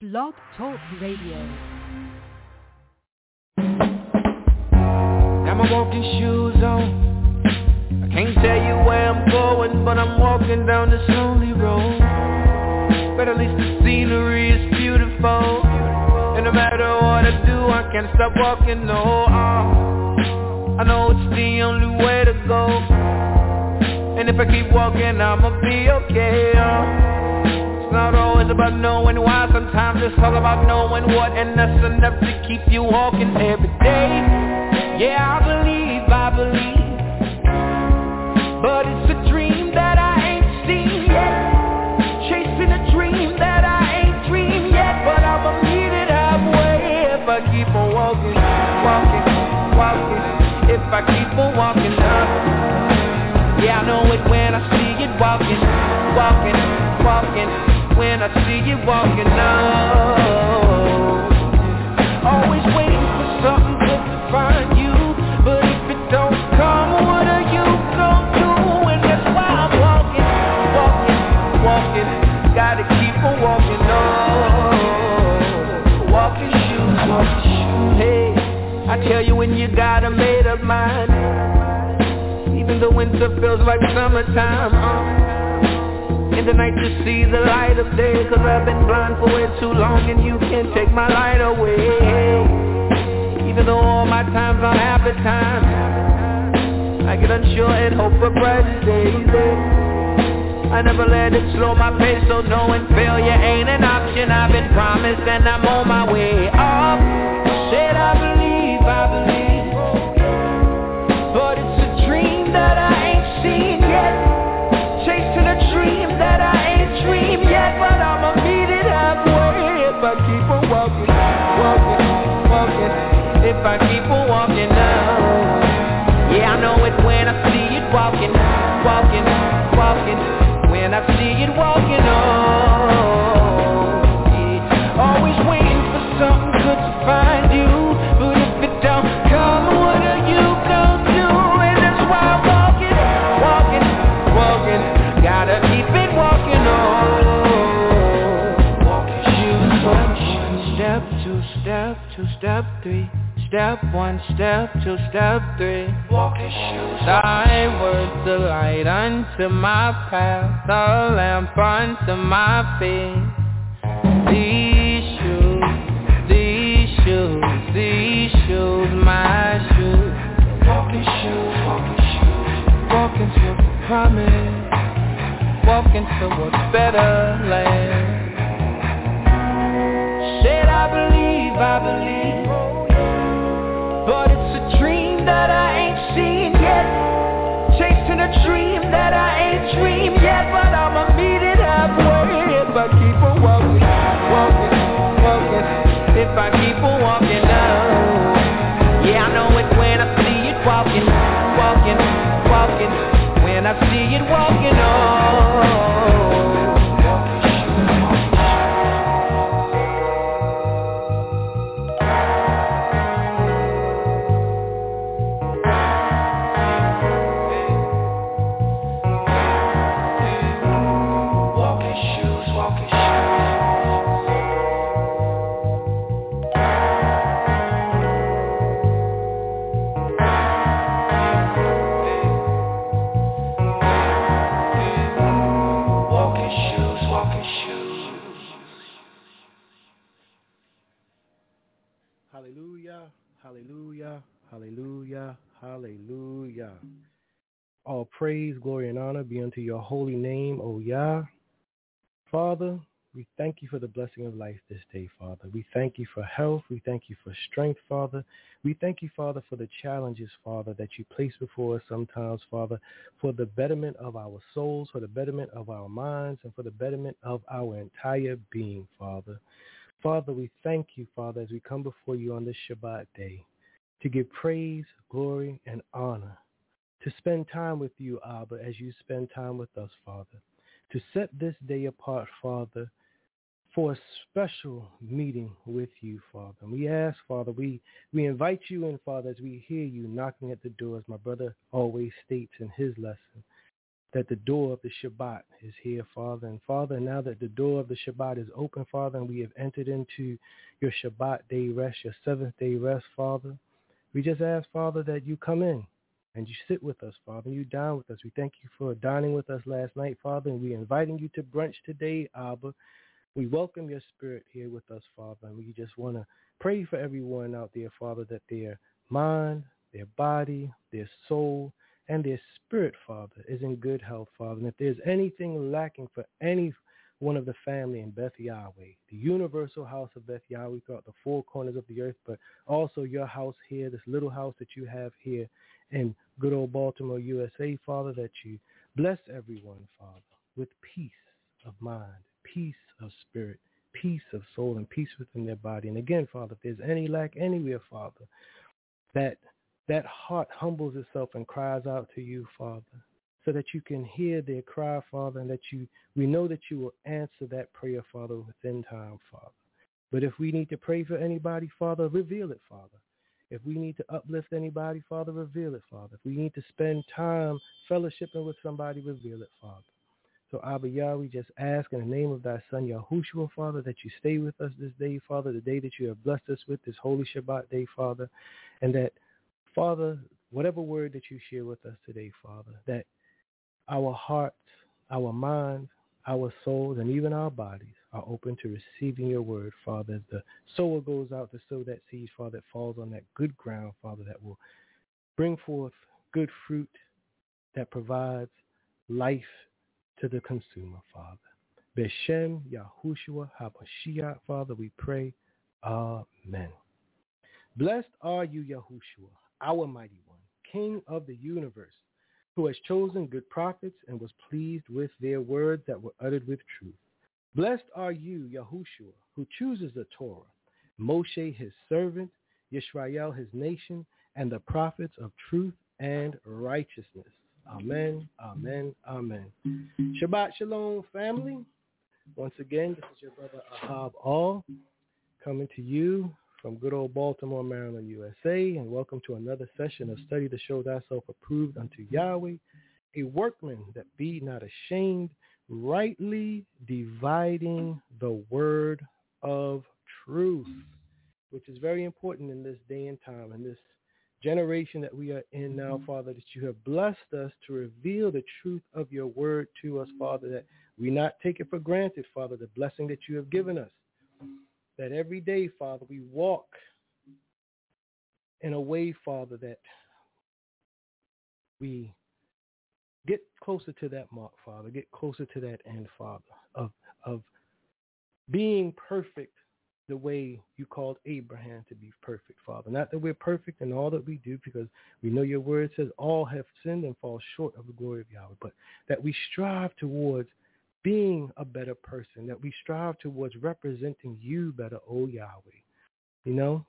Blog Talk Radio. Got my walking shoes on. I can't tell you where I'm going, but I'm walking down this lonely road. But at least the scenery is beautiful, and no matter what I do, I can't stop walking, no. I know it's the only way to go, and if I keep walking, I'ma be okay. It's not always about knowing why, sometimes it's all about knowing what, and that's enough to keep you walking every day. Yeah, I believe, but it's a dream that I ain't seen yet, chasing a dream that I ain't dreamed yet, but I'ma meet it halfway if I keep on walking, if I keep on walking up. Yeah, I know it when I see it walking, when I see you walking up. Always waiting for something good to find you, but if it don't come, what are you gonna do? And that's why I'm walking, gotta keep on walking on. Walking shoes, hey, I tell you when you got a made up mind, even the winter feels like summertime, in the night you see the light of day, cause I've been blind for way too long, and you can't take my light away. Even though all my times aren't happy times, I get unsure and hope for brighter days. I never let it slow my pace, so knowing failure ain't an option. I've been promised and I'm on my way up. Said I believe, but it's a dream that I ain't seen yet, chasing a dream that I ain't dreamed yet, but I'ma meet it halfway if I keep on walking, if I keep on walking now. Yeah, I know it when I see it walking, when I see it walking on. Yeah. Always waiting for something good to find you, but if it don't come, what are you gonna do? And that's why I'm walking, gotta keep it walking on. Walking shoes, step two, step two, step three. Step one, step two, step three. Walking shoes. Thy words the light unto my path, the lamp unto my feet. These shoes, my shoes. Walking shoes, walking to the promise, walking towards better land. Said I believe, but it's a dream that I ain't seen yet, chasing a dream that I ain't dreamed yet, but I'ma meet it halfway if I keep on walking, if I keep on walking now. Yeah, I know it when I see it walking, when I see it walking on. Hallelujah. All praise, glory, and honor be unto your holy name, O Yah. Father, we thank you for the blessing of life this day, Father. We thank you for health. We thank you for strength, Father. We thank you, Father, for the challenges, Father, that you place before us sometimes, Father, for the betterment of our souls, for the betterment of our minds, and for the betterment of our entire being, Father. Father, we thank you, Father, as we come before you on this Shabbat day, to give praise, glory, and honor, to spend time with you, Abba, as you spend time with us, Father, to set this day apart, Father, for a special meeting with you, Father. And we ask, Father, we invite you in, Father, as we hear you knocking at the door, as my brother always states in his lesson, that the door of the Shabbat is here, Father. And Father, now that the door of the Shabbat is open, Father, and we have entered into your Shabbat day rest, your seventh day rest, Father, we just ask, Father, that you come in and you sit with us, Father, and you dine with us. We thank you for dining with us last night, Father, and we're inviting you to brunch today, Abba. We welcome your spirit here with us, Father, and we just want to pray for everyone out there, Father, that their mind, their body, their soul, and their spirit, Father, is in good health, Father. And if there's anything lacking for any one of the family in Beth Yahweh, the universal house of Beth Yahweh throughout the four corners of the earth, but also your house here, this little house that you have here in good old Baltimore, USA, Father, that you bless everyone, Father, with peace of mind, peace of spirit, peace of soul, and peace within their body. And again, Father, if there's any lack anywhere, Father, that heart humbles itself and cries out to you, Father, so that you can hear their cry, Father, and that we know that you will answer that prayer, Father, within time, Father. But if we need to pray for anybody, Father, reveal it, Father. If we need to uplift anybody, Father, reveal it, Father. If we need to spend time fellowshipping with somebody, reveal it, Father. So, Abba Yah, we just ask in the name of thy son, Yahushua, Father, that you stay with us this day, Father, the day that you have blessed us with, this holy Shabbat day, Father, and that, Father, whatever word that you share with us today, Father, that our hearts, our minds, our souls, and even our bodies are open to receiving your word, Father, as the sower goes out to sow that seed, Father, that falls on that good ground, Father, that will bring forth good fruit that provides life to the consumer, Father. B'Shem Yahushua HaMashiach, Father, we pray. Amen. Blessed are you, Yahushua, our mighty one, King of the universe, who has chosen good prophets and was pleased with their words that were uttered with truth. Blessed are you, Yahushua, who chooses the Torah, Moshe his servant, Yisrael his nation, and the prophets of truth and righteousness. Amen, amen, amen. Shabbat shalom, family. Once again, this is your brother Ahab All, coming to you from good old Baltimore, Maryland, USA, and welcome to another session of Study to Show Thyself Approved unto Yahweh, a workman that be not ashamed, rightly dividing the word of truth, which is very important in this day and time, in this generation that we are in now, Father, that you have blessed us to reveal the truth of your word to us, Father, that we not take it for granted, Father, the blessing that you have given us. That every day, Father, we walk in a way, Father, that we get closer to that mark, Father, get closer to that end, Father, of being perfect the way you called Abraham to be perfect, Father. Not that we're perfect in all that we do, because we know your word says all have sinned and fall short of the glory of Yahweh, but that we strive towards being a better person, that we strive towards representing you better, O Yahweh. You know?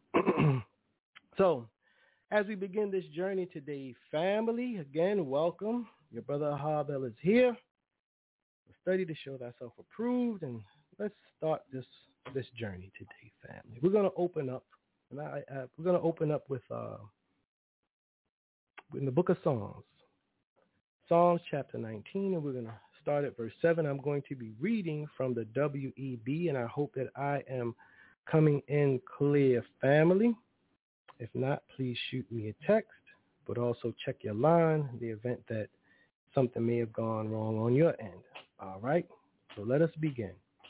So, as we begin this journey today, family, again, welcome. Your brother Ahab El is here. Study to show thyself approved, and let's start this journey today, family. We're going to open up, and we're going to open up with in the book of Psalms chapter 19, and we're going to start at verse 7. I'm going to be reading from the WEB, and I hope that I am coming in clear, family. If not, please shoot me a text, but also check your line in the event that something may have gone wrong on your end. All right, so let us begin.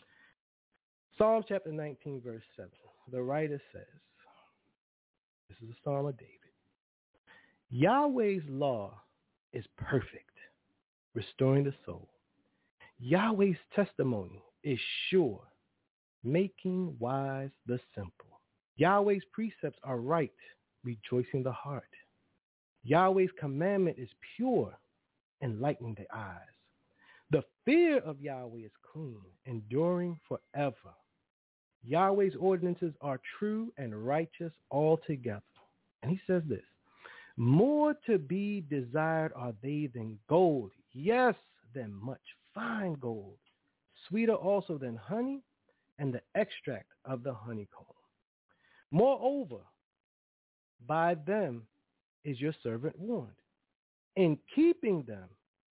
Psalm chapter 19, verse 7. The writer says, this is a Psalm of David, Yahweh's law is perfect, restoring the soul. Yahweh's testimony is sure, making wise the simple. Yahweh's precepts are right, rejoicing the heart. Yahweh's commandment is pure, enlightening the eyes. The fear of Yahweh is clean, enduring forever. Yahweh's ordinances are true and righteous altogether. And he says this, more to be desired are they than gold, yes, than much fine gold, sweeter also than honey and the extract of the honeycomb. Moreover, by them is your servant warned. In keeping them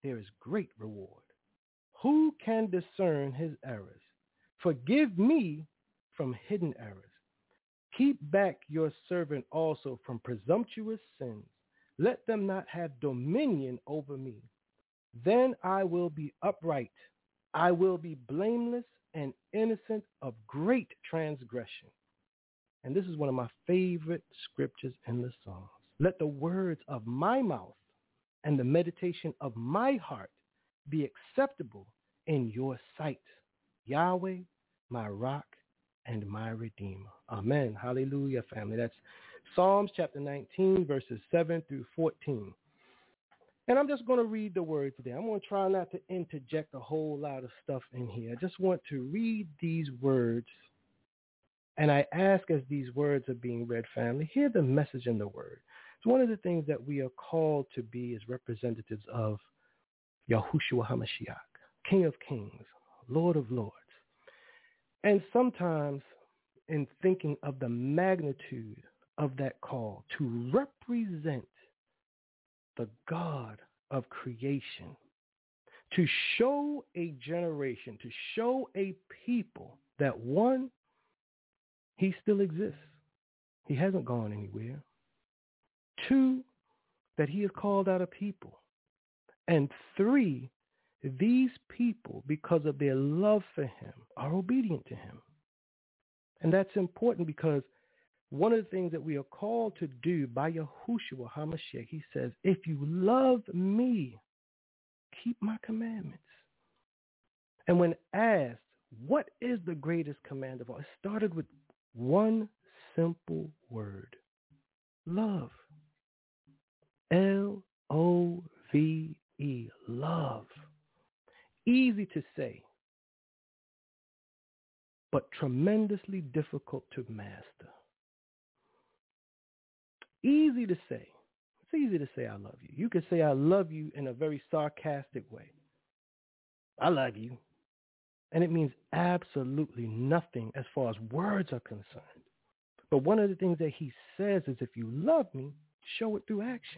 there is great reward. Who can discern his errors? Forgive me from hidden errors. Keep back your servant also from presumptuous sins. Let them not have dominion over me. Then I will be upright. I will be blameless and innocent of great transgression. And this is one of my favorite scriptures in the Psalms. Let the words of my mouth and the meditation of my heart be acceptable in your sight, Yahweh, my rock and my redeemer. Amen. Hallelujah, family. That's Psalms chapter 19, verses 7 through 14. And I'm just going to read the words today. I'm going to try not to interject a whole lot of stuff in here. I just want to read these words. And I ask, as these words are being read, family, hear the message in the word. It's one of the things that we are called to be as representatives of Yahushua HaMashiach, King of Kings, Lord of Lords. And sometimes in thinking of the magnitude of that call to represent the God of creation, to show a generation, to show a people that, one, he still exists. He hasn't gone anywhere. Two, that he has called out a people. And three, these people, because of their love for him, are obedient to him. And that's important because one of the things that we are called to do by Yahushua HaMashiach, he says, if you love me, keep my commandments. And when asked, what is the greatest command of all? It started with one simple word, love. L-O-V-E, love. Easy to say, but tremendously difficult to master. Easy to say. It's easy to say I love you. You could say I love you in a very sarcastic way. I love you. And it means absolutely nothing as far as words are concerned. But one of the things that he says is, if you love me, show it through action.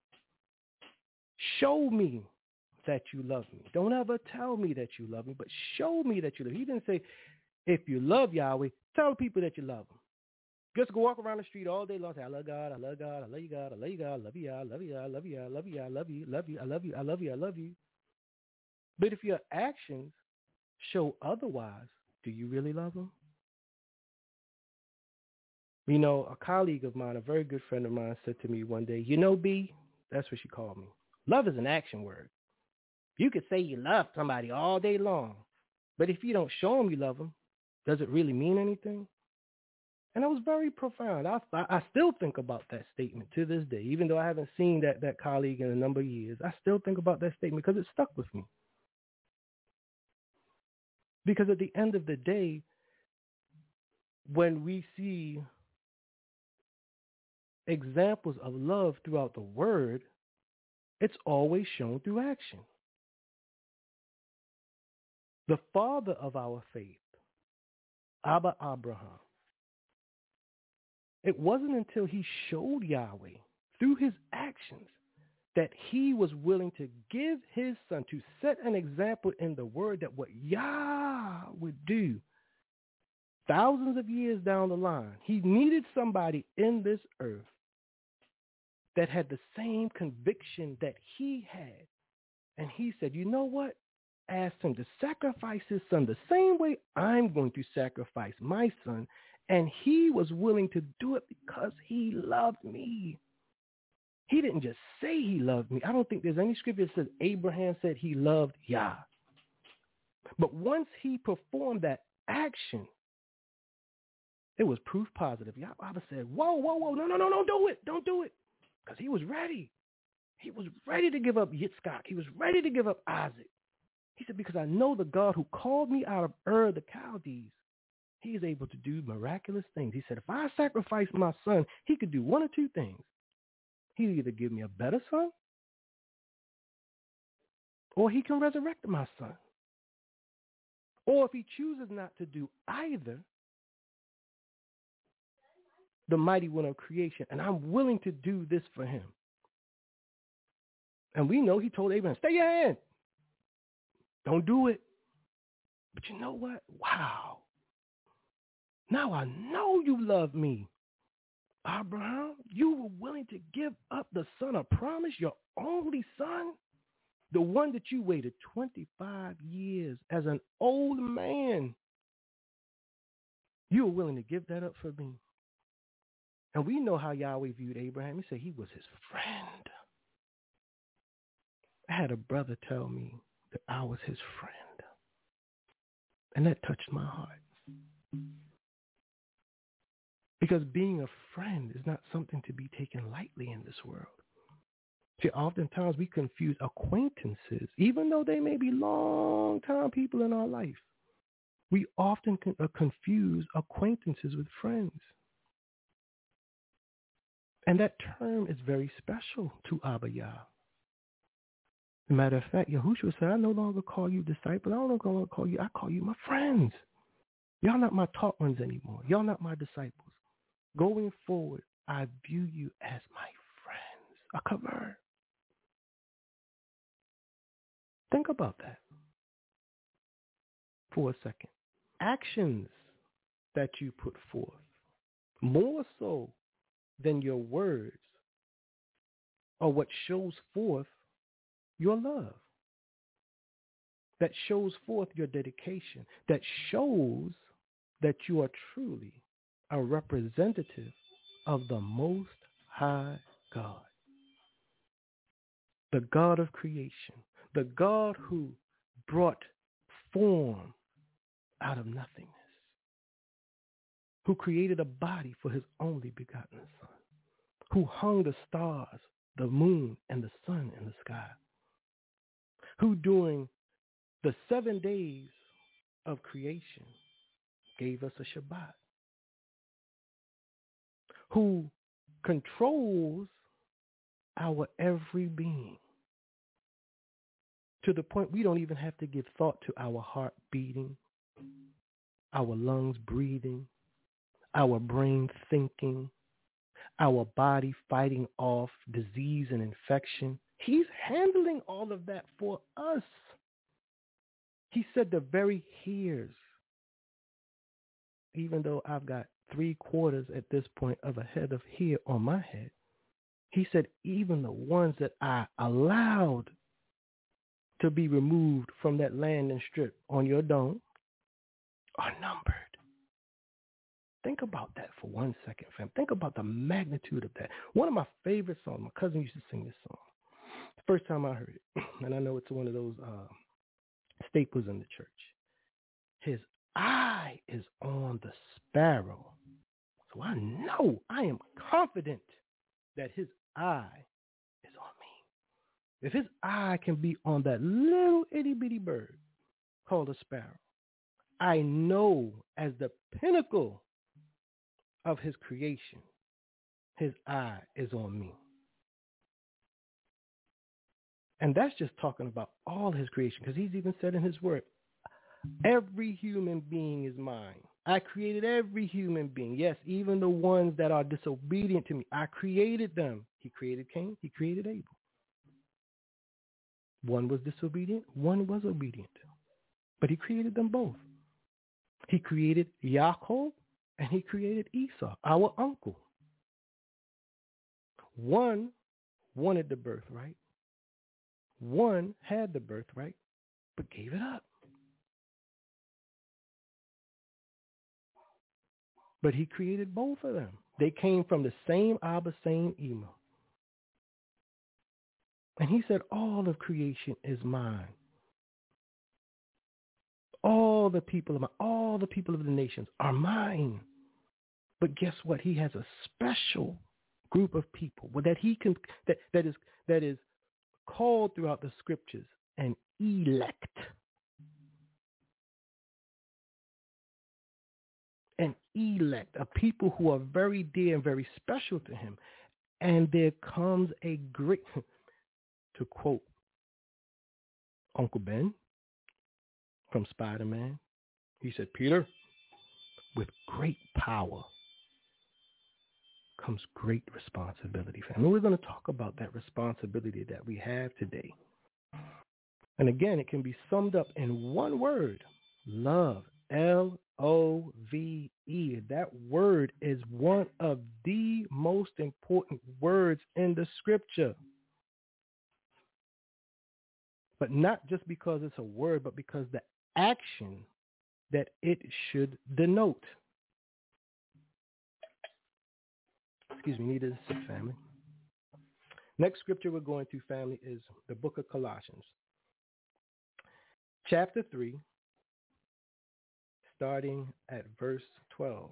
Show me that you love me. Don't ever tell me that you love me, but show me that you love me. He didn't say, if you love Yahweh, tell people that you love him. Just go walk around the street all day long, say, I love God, I love God, I love you, God, I love you, God, I love you, I love you, I love you, I love you, I love you, love you, I love you, I love you, I love you. But if your actions show otherwise, do you really love him? You know, a colleague of mine, a very good friend of mine, said to me one day, you know, B, that's what she called me. Love is an action word. You could say you love somebody all day long, but if you don't show them you love them, does it really mean anything? And it was very profound. I still think about that statement to this day, even though I haven't seen that colleague in a number of years. I still think about that statement because it stuck with me. Because at the end of the day, when we see examples of love throughout the word, it's always shown through action. The father of our faith, Abba Abraham, it wasn't until he showed Yahweh through his actions that he was willing to give his son, to set an example in the word that what Yah would do thousands of years down the line. He needed somebody in this earth that had the same conviction that he had. And he said, you know what? Asked him to sacrifice his son the same way I'm going to sacrifice my son. And he was willing to do it because he loved me. He didn't just say he loved me. I don't think there's any scripture that says Abraham said he loved Yah. But once he performed that action, it was proof positive. Yahweh said, whoa, no, don't do it. Don't do it. Because he was ready. He was ready to give up Yitzchak. He was ready to give up Isaac. He said, because I know the God who called me out of Ur the Chaldees, he is able to do miraculous things. He said, if I sacrifice my son, he could do one or two things. He'll either give me a better son, or he can resurrect my son. Or if he chooses not to do either, the mighty one of creation, and I'm willing to do this for him. And we know he told Abraham, stay your hand. Don't do it. But you know what? Wow. Now I know you love me. Abraham, you were willing to give up the son of promise, your only son, the one that you waited 25 years as an old man. You were willing to give that up for me. And we know how Yahweh viewed Abraham. He said he was his friend. I had a brother tell me that I was his friend. And that touched my heart. Because being a friend is not something to be taken lightly in this world. See, oftentimes we confuse acquaintances, even though they may be long-time people in our life. We often confuse acquaintances with friends. And that term is very special to Abba Yah. As a matter of fact, Yahushua said, I no longer call you disciples. I don't no longer call you, I call you my friends. Y'all not my taught ones anymore. Y'all not my disciples. Going forward, I view you as my friends. A cover. Think about that for a second. Actions that you put forth, more so than your words, are what shows forth your love. That shows forth your dedication. That shows that you are truly a representative of the Most High God. The God of creation. The God who brought form out of nothingness. Who created a body for his only begotten Son. Who hung the stars, the moon, and the sun in the sky. Who during the 7 days of creation gave us a Shabbat. Who controls our every being to the point we don't even have to give thought to our heart beating, our lungs breathing, our brain thinking, our body fighting off disease and infection. He's handling all of that for us. He said the very hairs, even though I've got 3/4 at this point of a head of hair on my head, he said even the ones that I allowed to be removed from that landing strip on your dome are numbered. Think about that for 1 second, fam. Think about the magnitude of that. One of my favorite songs, my cousin used to sing this song. The first time I heard it, and I know it's one of those staples in the church. His eye is on the sparrow. So I know, I am confident that his eye is on me. If his eye can be on that little itty bitty bird called a sparrow, I know as the pinnacle of his creation, his eye is on me. And that's just talking about all his creation, because he's even said in his word, every human being is mine. I created every human being. Yes, even the ones that are disobedient to me. I created them. He created Cain. He created Abel. One was disobedient. One was obedient. But he created them both. He created Yaakov and he created Esau, our uncle. One wanted the birthright. One had the birthright, but gave it up. But he created both of them. They came from the same Abba, same Ema. And he said, all of creation is mine. All the people of the nations are mine. But guess what? He has a special group of people that he can that is called throughout the scriptures an elect. An elect, a people who are very dear and very special to him. And there comes a great, to quote Uncle Ben from Spider-Man, he said, Peter, with great power comes great responsibility, family. We're going to talk about that responsibility that we have today. And again, it can be summed up in one word: love. L-O-V-E. That word is one of the most important words in the scripture. But not just because it's a word, but because the action that it should denote. Excuse me, need a sip, family. Next scripture we're going to, family, is the book of Colossians. Chapter 3, starting at verse 12.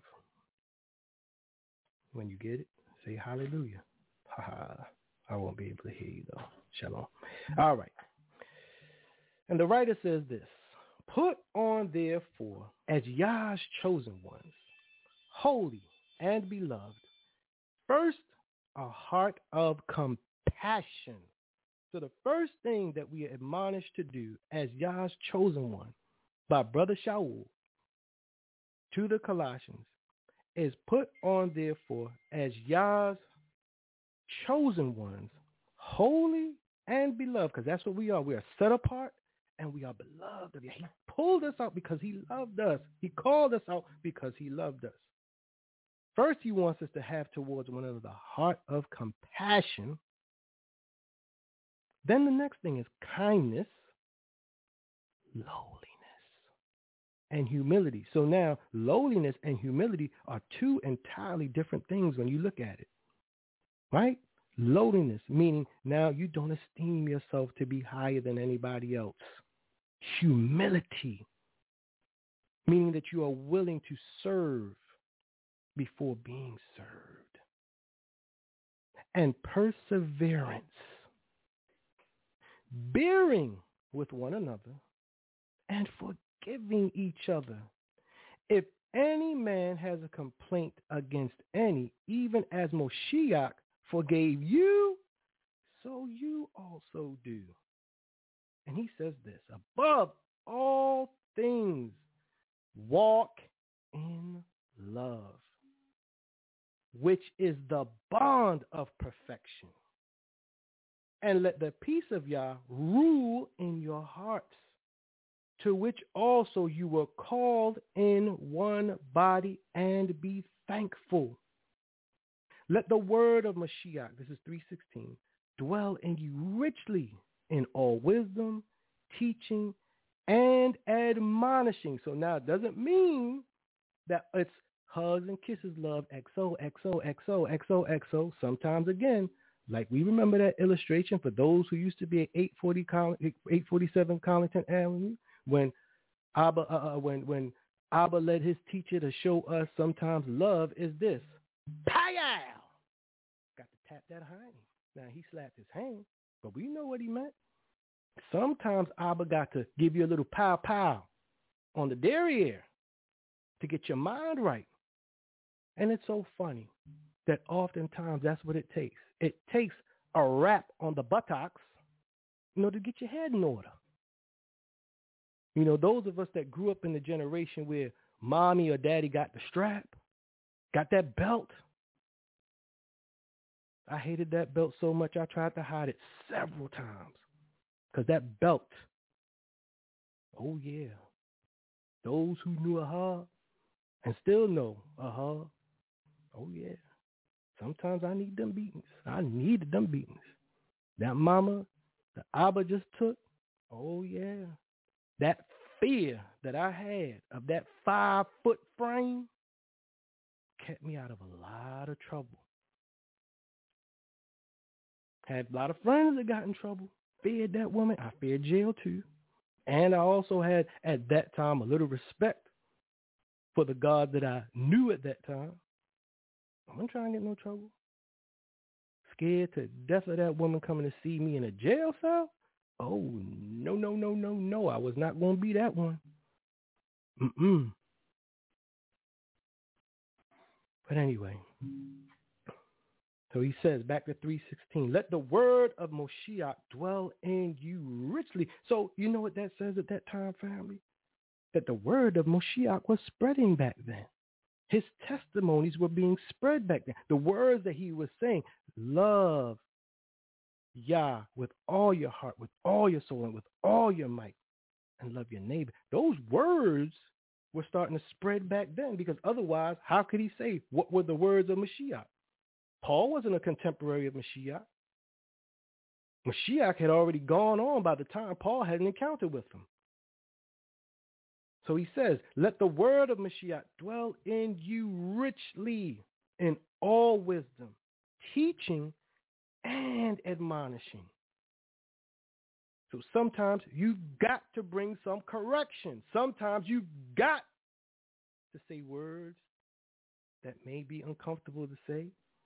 When you get it, say hallelujah. I won't be able to hear you, though. Shalom. All right. And the writer says this: put on, therefore, as Yah's chosen ones, holy and beloved, first, a heart of compassion. So the first thing that we are admonished to do as Yah's chosen one by Brother Shaul to the Colossians is put on, therefore, as Yah's chosen ones, holy and beloved, because that's what we are. We are set apart and we are beloved of Yah. He pulled us out because he loved us. He called us out because he loved us. First, he wants us to have towards one another the heart of compassion. Then the next thing is kindness, lowliness, and humility. So now lowliness and humility are two entirely different things when you look at it, right? Lowliness, meaning now you don't esteem yourself to be higher than anybody else. Humility, meaning that you are willing to serve before being served. And perseverance, bearing with one another and forgiving each other. If any man has a complaint against any, even as Moshiach forgave you, so you also do. And he says this: above all things, walk in love, which is the bond of perfection. And let the peace of Yah rule in your hearts, to which also you were called in one body, and be thankful. Let the word of Mashiach, this is 3:16, dwell in you richly in all wisdom, teaching, and admonishing. So now it doesn't mean that it's hugs and kisses, love, XO, XO, XO, XO, XO. Sometimes, again, like we remember that illustration for those who used to be at 847 Collington Avenue, when Abba, when Abba led his teacher to show us sometimes love is this. Pow! Got to tap that hiney. Now, he slapped his hand, but we know what he meant. Sometimes Abba got to give you a little pow-pow on the derriere to get your mind right. And it's so funny that oftentimes that's what it takes. It takes a rap on the buttocks, to get your head in order. Those of us that grew up in the generation where mommy or daddy got the strap, got that belt. I hated that belt so much I tried to hide it several times. Because that belt, oh yeah, those who knew and still know oh yeah, sometimes I need them beatings. I needed them beatings. That mama, the Abba just took, oh yeah, that fear that I had of that 5-foot frame kept me out of a lot of trouble. Had a lot of friends that got in trouble. Feared that woman. I feared jail too. And I also had, at that time, a little respect for the God that I knew at that time. I wasn't trying to get no trouble. Scared to death of that woman coming to see me in a jail cell? Oh, no. I was not going to be that one. But anyway, so he says, back to 3:16, let the word of Moshiach dwell in you richly. So you know what that says at that time, family? That the word of Moshiach was spreading back then. His testimonies were being spread back then. The words that he was saying, love Yah with all your heart, with all your soul, and with all your might, and love your neighbor. Those words were starting to spread back then, because otherwise, how could he say what were the words of Mashiach? Paul wasn't a contemporary of Mashiach. Mashiach had already gone on by the time Paul had an encounter with him. So he says, let the word of Mashiach dwell in you richly in all wisdom, teaching and admonishing. So sometimes you've got to bring some correction. Sometimes you've got to say words that may be uncomfortable to say.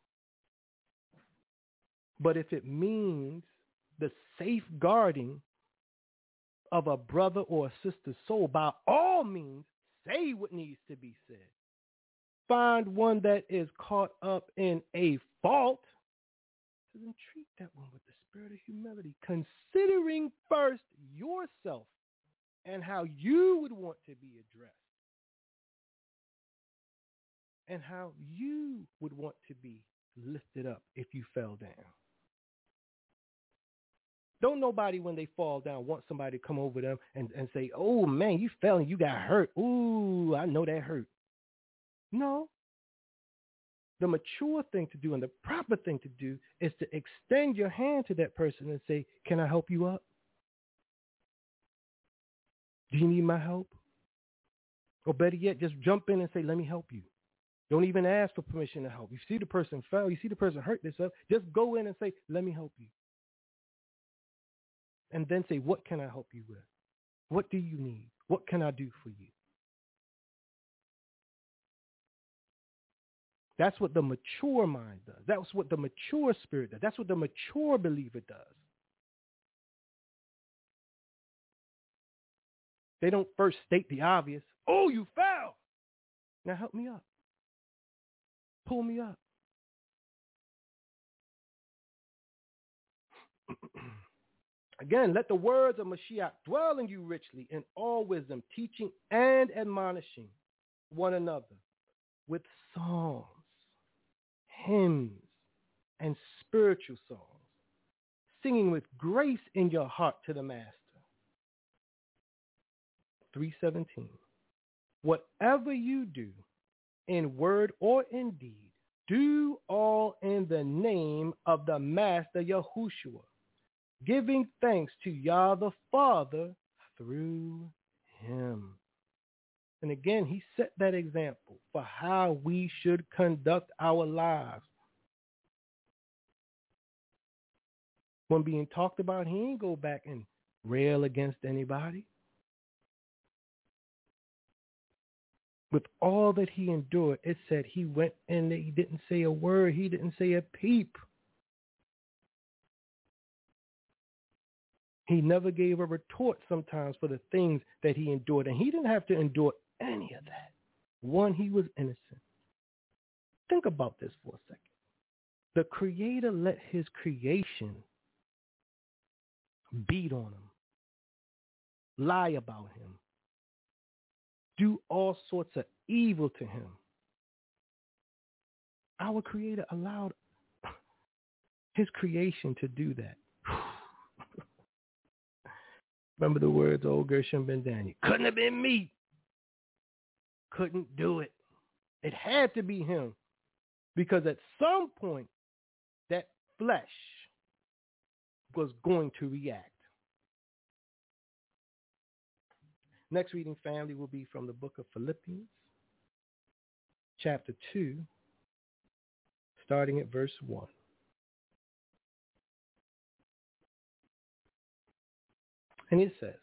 But if it means the safeguarding of a brother or a sister's soul, by all means, say what needs to be said. Find one that is caught up in a fault, so then treat that one with the spirit of humility, considering first yourself and how you would want to be addressed, and how you would want to be lifted up if you fell down. Don't nobody, when they fall down, want somebody to come over them and say, oh, man, you fell and you got hurt. Ooh, I know that hurt. No. The mature thing to do and the proper thing to do is to extend your hand to that person and say, can I help you up? Do you need my help? Or better yet, just jump in and say, let me help you. Don't even ask for permission to help. You see the person fell, you see the person hurt themselves, just go in and say, let me help you. And then say, what can I help you with? What do you need? What can I do for you? That's what the mature mind does. That's what the mature spirit does. That's what the mature believer does. They don't first state the obvious. Oh, you fell. Now help me up. Pull me up. Again, let the words of Mashiach dwell in you richly in all wisdom, teaching and admonishing one another with songs, hymns, and spiritual songs, singing with grace in your heart to the Master. 3:17. Whatever you do, in word or in deed, do all in the name of the Master Yahushua, giving thanks to Yah the Father through him. And again, he set that example for how we should conduct our lives. When being talked about, he ain't go back and rail against anybody. With all that he endured, it said he went and he didn't say a word. He didn't say a peep. He never gave a retort sometimes for the things that he endured. And he didn't have to endure any of that. One, he was innocent. Think about this for a second. The Creator let his creation beat on him, lie about him, do all sorts of evil to him. Our Creator allowed his creation to do that. Remember the words of old Gershom Ben Daniel. Couldn't have been me. Couldn't do it. It had to be him. Because at some point, that flesh was going to react. Next reading, family, will be from the book of Philippians, chapter 2, starting at verse 1. And it says,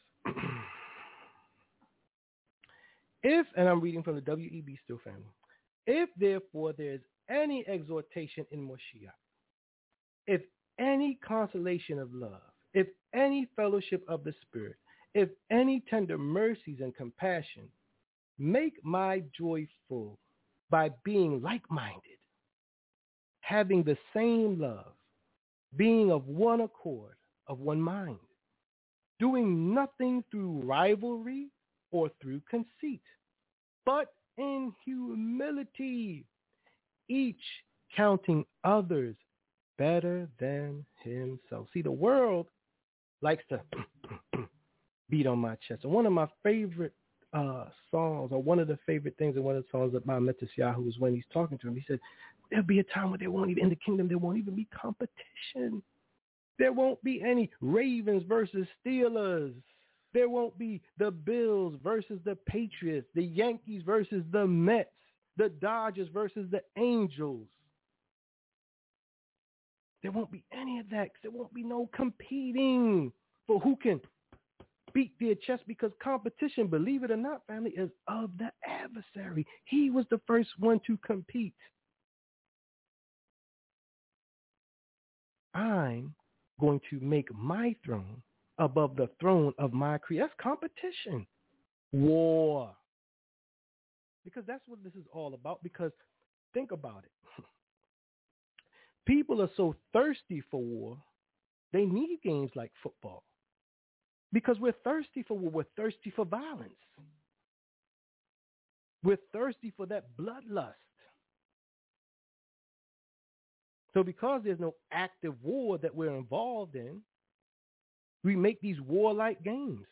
if, and I'm reading from the W.E.B. Still family, if therefore there is any exhortation in Moshiach, if any consolation of love, if any fellowship of the Spirit, if any tender mercies and compassion, make my joy full by being like-minded, having the same love, being of one accord, of one mind, doing nothing through rivalry or through conceit, but in humility, each counting others better than himself. See, the world likes to beat on my chest. And one of my favorite songs, or one of the favorite things in one of the songs that my Metis Yahoo was when he's talking to him, he said, there'll be a time when there won't even, in the kingdom, there won't even be competition. There won't be any Ravens versus Steelers. There won't be the Bills versus the Patriots, the Yankees versus the Mets, the Dodgers versus the Angels. There won't be any of that because there won't be no competing for who can beat their chest, because competition, believe it or not, family, is of the adversary. He was the first one to compete. I'm going to make my throne above the throne of my creator. That's competition. War. Because that's what this is all about. Because think about it. People are so thirsty for war, they need games like football. Because we're thirsty for war. We're thirsty for violence. We're thirsty for that bloodlust. So because there's no active war that we're involved in, we make these warlike games.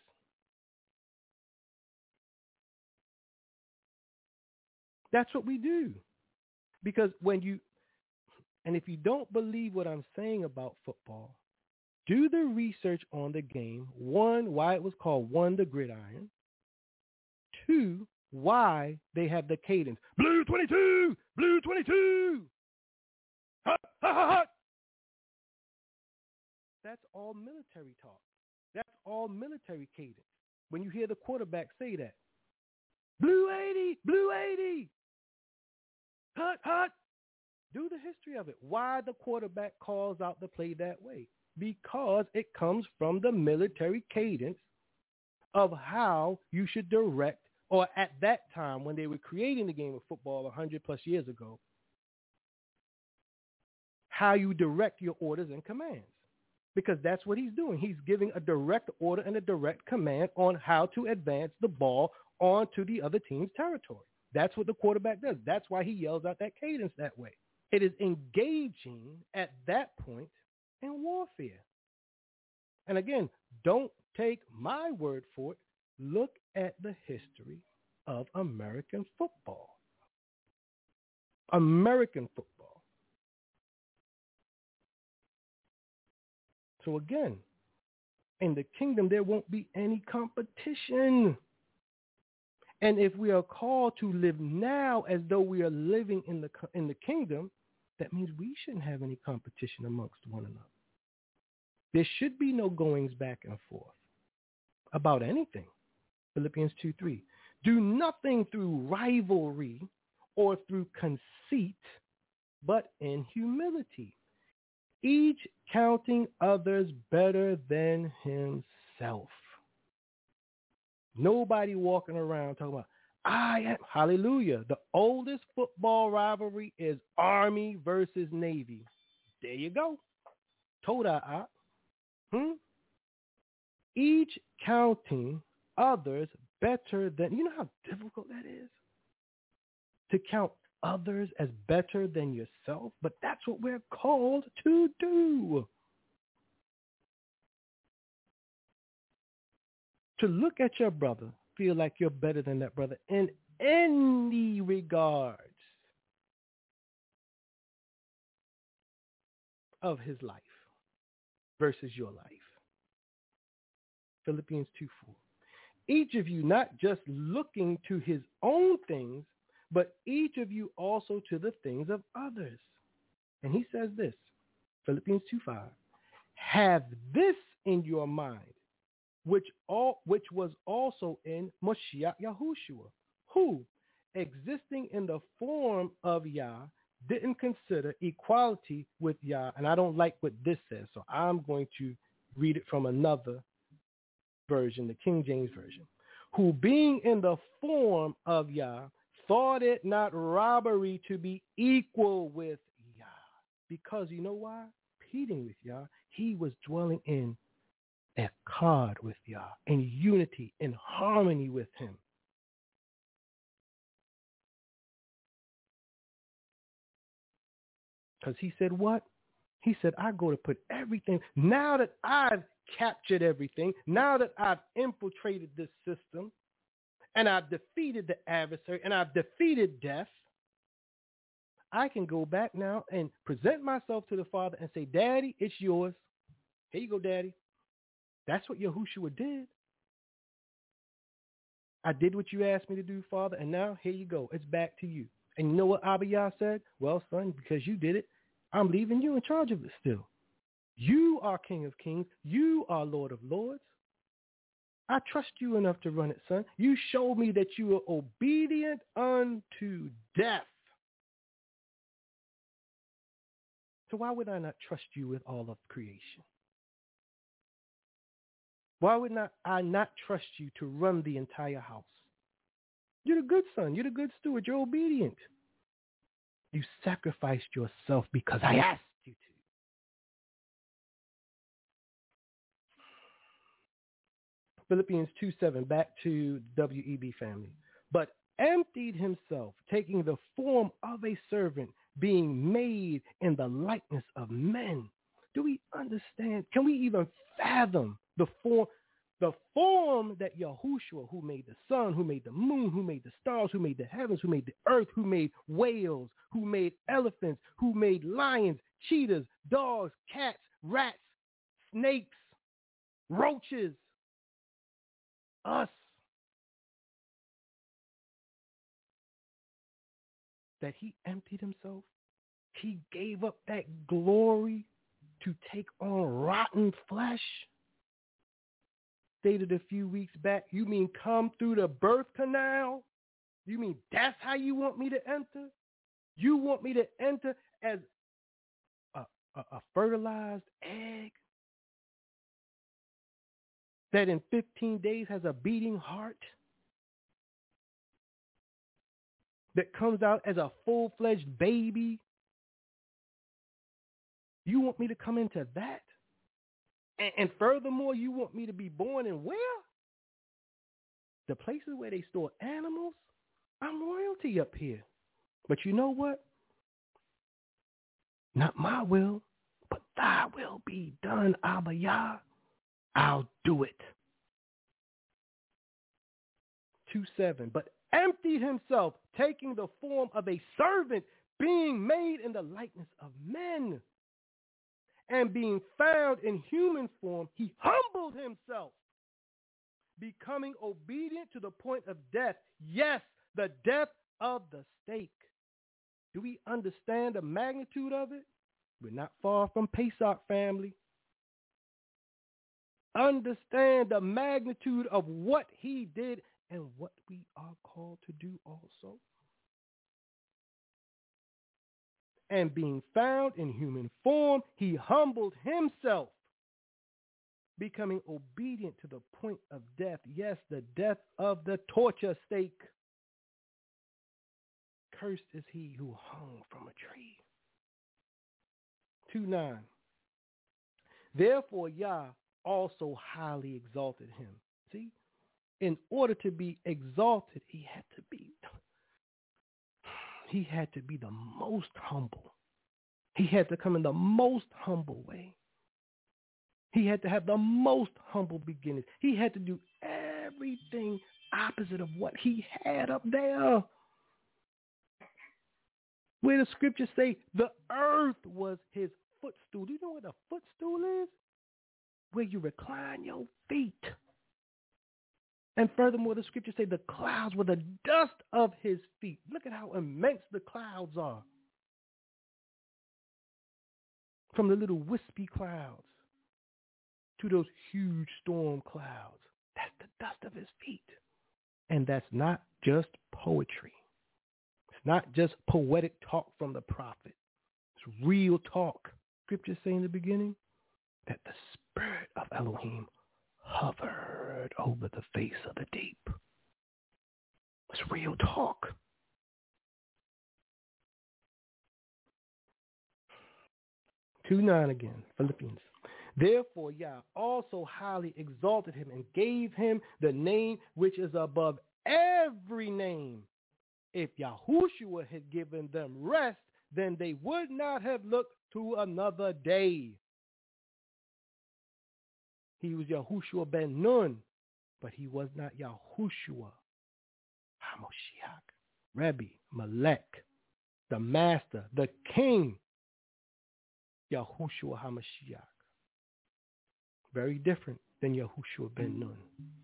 That's what we do. Because and if you don't believe what I'm saying about football, do the research on the game. 1, why it was called 1, the gridiron. 2, why they have the cadence. Blue 22! Blue 22! Hut, hut, hut, hut. That's all military talk. That's all military cadence. When you hear the quarterback say that. Blue 80! Blue 80! Hut, hut! Do the history of it. Why the quarterback calls out the play that way. Because it comes from the military cadence of how you should direct, or at that time when they were creating the game of football 100 plus years ago, how you direct your orders and commands. Because that's what he's doing. He's giving a direct order and a direct command on how to advance the ball onto the other team's territory. That's what the quarterback does. That's why he yells out that cadence that way. It is engaging at that point in warfare. And again, don't take my word for it. Look at the history of American football. American football. So again, in the kingdom, there won't be any competition. And if we are called to live now as though we are living in the kingdom, that means we shouldn't have any competition amongst one another. There should be no goings back and forth about anything. Philippians 2:3. Do nothing through rivalry or through conceit, but in humility, each counting others better than himself. Nobody walking around talking about, I am, hallelujah. The oldest football rivalry is Army versus Navy. There you go. Toda. Each counting others better than, you know how difficult that is? To count others as better than yourself, but that's what we're called to do. To look at your brother, feel like you're better than that brother in any regards of his life versus your life. Philippians 2:4. Each of you not just looking to his own things, but each of you also to the things of others. And he says this, Philippians 2:5. Have this in your mind, which was also in Moshiach Yahushua, who, existing in the form of Yah, didn't consider equality with Yah. And I don't like what this says, so I'm going to read it from another version, the King James Version. Who, being in the form of Yah, thought it not robbery to be equal with Yah. Because you know why? Competing with Yah, he was dwelling in echad with Yah, in unity, in harmony with him. Because he said what? He said, I go to put everything, now that I've captured everything, now that I've infiltrated this system, and I've defeated the adversary, and I've defeated death, I can go back now and present myself to the Father and say, Daddy, it's yours. Here you go, Daddy. That's what Yahushua did. I did what you asked me to do, Father, and now here you go. It's back to you. And you know what Abba Yah said? Well, son, because you did it, I'm leaving you in charge of it still. You are King of Kings. You are Lord of Lords. I trust you enough to run it, son. You showed me that you are obedient unto death. So why would I not trust you with all of creation? Why would I not trust you to run the entire house? You're the good son. You're the good steward. You're obedient. You sacrificed yourself because I asked you to. Philippians 2:7, back to WEB family. But emptied himself, taking the form of a servant, being made in the likeness of men. Do we understand? Can we even fathom the form that Yahushua, who made the sun, who made the moon, who made the stars, who made the heavens, who made the earth, who made whales, who made elephants, who made lions, cheetahs, dogs, cats, rats, snakes, roaches, us, that he emptied himself? He gave up that glory to take on rotten flesh? Stated a few weeks back, you mean come through the birth canal? You mean that's how you want me to enter? You want me to enter as a fertilized egg that in 15 days has a beating heart, that comes out as a full-fledged baby? You want me to come into that? And furthermore, you want me to be born in where? The places where they store animals? I'm royalty up here. But you know what? Not my will, but thy will be done, Abba Yah. I'll do it. 2:7, but emptied himself, taking the form of a servant, being made in the likeness of men. And being found in human form, he humbled himself, becoming obedient to the point of death. Yes, the death of the stake. Do we understand the magnitude of it? We're not far from Pesach, family. Understand the magnitude of what he did and what we are called to do also. And being found in human form, he humbled himself, becoming obedient to the point of death. Yes, the death of the torture stake. Cursed is he who hung from a tree. 2:9. Therefore Yah also highly exalted him. See, in order to be exalted, he had to be the most humble. He had to come in the most humble way. He had to have the most humble beginnings. He had to do everything opposite of what he had up there. Where the scriptures say the earth was his footstool. Do you know what a footstool is? Where you recline your feet. And furthermore, the scriptures say the clouds were the dust of his feet. Look at how immense the clouds are. From the little wispy clouds to those huge storm clouds. That's the dust of his feet. And that's not just poetry. It's not just poetic talk from the prophet. It's real talk. Scriptures say in the beginning that the spirit of Elohim hovered over the face of the deep. It's real talk. 2:9 again, Philippians. Therefore Yah also highly exalted him and gave him the name which is above every name. If Yahushua had given them rest, then they would not have looked to another day. He was Yahushua ben Nun, but he was not Yahushua HaMashiach, Rebbe, Melech, the master, the king, Yahushua HaMashiach. Very different than Yahushua ben Nun.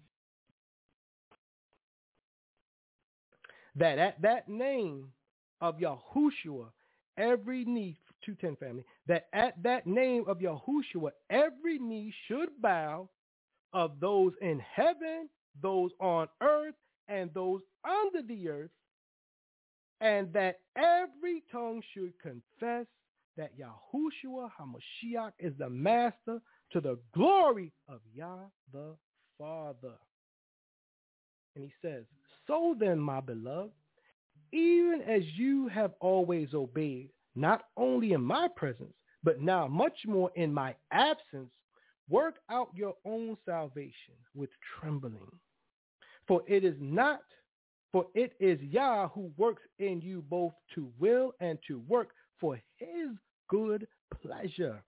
That at that name of Yahushua, every knee, 210 family, that at that name of Yahushua, every knee should bow, of those in heaven, those on earth, and those under the earth, and that every tongue should confess that Yahushua HaMashiach is the master, to the glory of Yah the Father. And he says, so then, my beloved, even as you have always obeyed, not only in my presence, but now much more in my absence, work out your own salvation with trembling. For it is Yah who works in you both to will and to work for his good pleasure.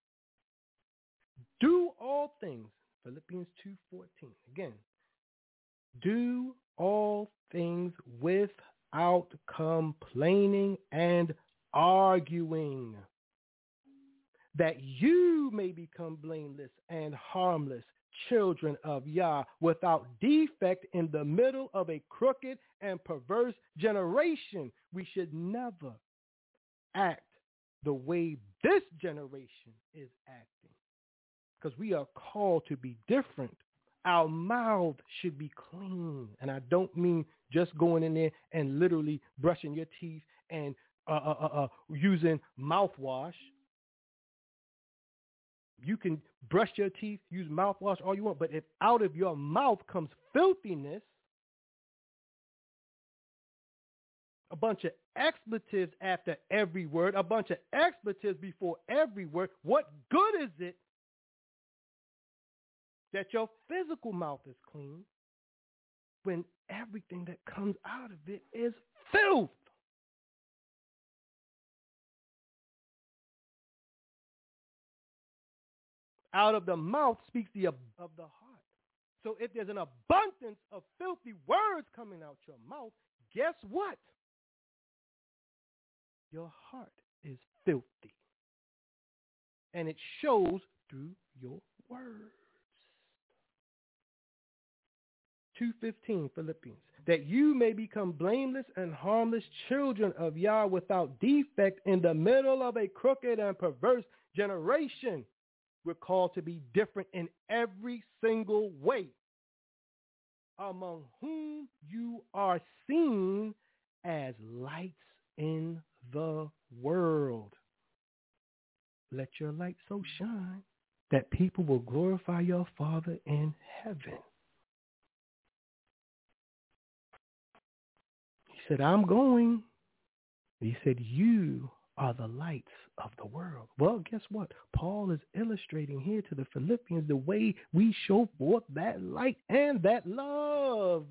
Do all things, Philippians 2:14. Again, do all things without complaining and arguing, that you may become blameless and harmless, children of Yah, without defect in the middle of a crooked and perverse generation. We should never act the way this generation is acting, because we are called to be different. Our mouth should be clean. And I don't mean just going in there and literally brushing your teeth and using mouthwash. You can brush your teeth, use mouthwash all you want, but if out of your mouth comes filthiness, a bunch of expletives after every word, a bunch of expletives before every word, what good is it that your physical mouth is clean when everything that comes out of it is filth? Out of the mouth speaks of the heart. So if there's an abundance of filthy words coming out your mouth, guess what? Your heart is filthy. And it shows through your words. 2:15 Philippians, that you may become blameless and harmless, children of Yah, without defect in the middle of a crooked and perverse generation. We're called to be different in every single way, among whom you are seen as lights in the world. Let your light so shine that people will glorify your Father in heaven. He said, I'm going. He said, you are the lights of the world. Well, guess what? Paul is illustrating here to the Philippians the way we show forth that light and that love.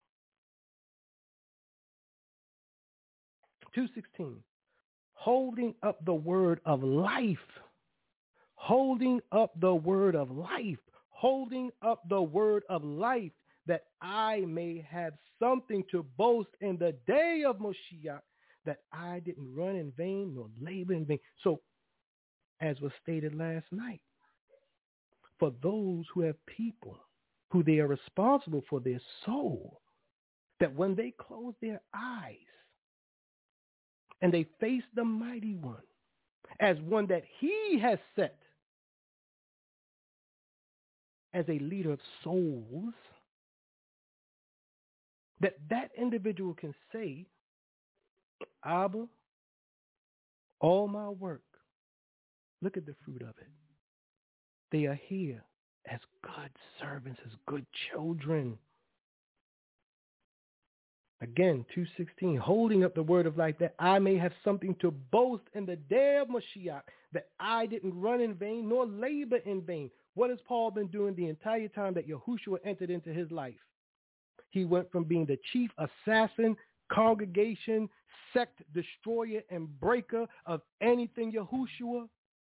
2:16, holding up the word of life. Holding up the word of life. Holding up the word of life, that I may have something to boast in the day of Moshiach, that I didn't run in vain nor labor in vain. So, as was stated last night, for those who have people who they are responsible for their soul, that when they close their eyes and they face the mighty one as one that he has set as a leader of souls, that individual can say, Abba, all my work, look at the fruit of it. They are here as good servants, as good children. Again, 2:16, holding up the word of life, that I may have something to boast in the day of Mashiach, that I didn't run in vain nor labor in vain. What has Paul been doing the entire time that Yahushua entered into his life? He went from being the chief assassin, congregation, sect destroyer and breaker of anything Yahushua,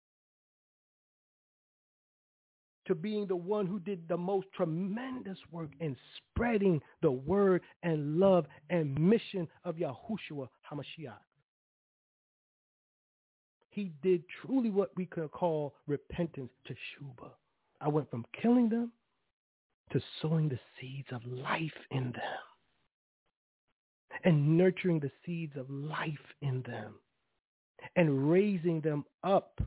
to being the one who did the most tremendous work in spreading the word and love and mission of Yahushua HaMashiach. He did truly what we could call repentance, teshuva. I went from killing them to sowing the seeds of life in them and nurturing the seeds of life in them and raising them up